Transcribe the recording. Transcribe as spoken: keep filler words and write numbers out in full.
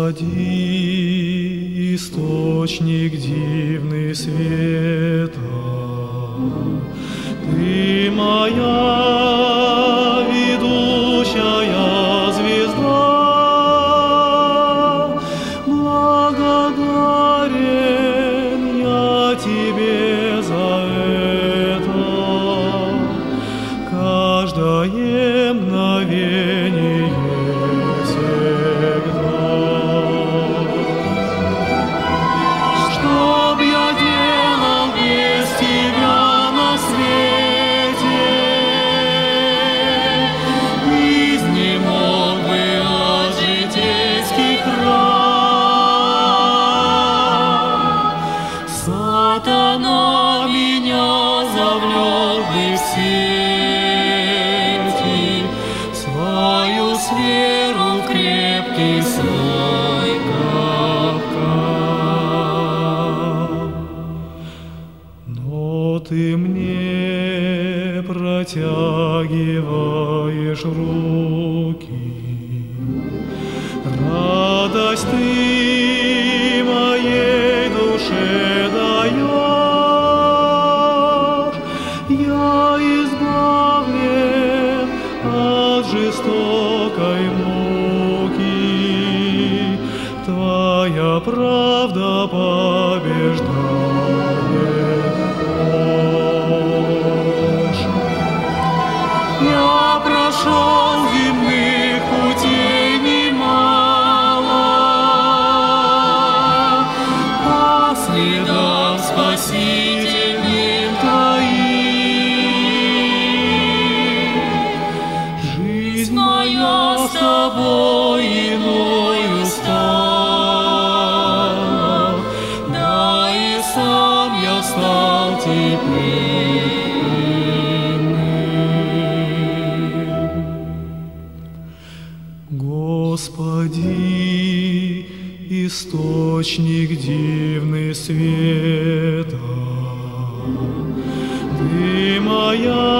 Господи, источник дивный света, Ты моя ведущая звезда, благодарен я Тебе за это. Каждое мгновение всегда. Что б я делал без Тебя на свете? Изнемог бы от житейских ран. Сатана меня завлек бы в сети, свою сферу в крепкий свой капкан. Но Ты мне протягиваешь руки, радость Ты моей душе даешь. Я избавлен от жестокой муки, Твоя правда побеждает ложь. Я прошел земных путей немало, по следам спасительным Твоим. Жизнь моя с Тобой иною стала, да и сам я стал теперь иным. Господи, источник дивный света, Ты моя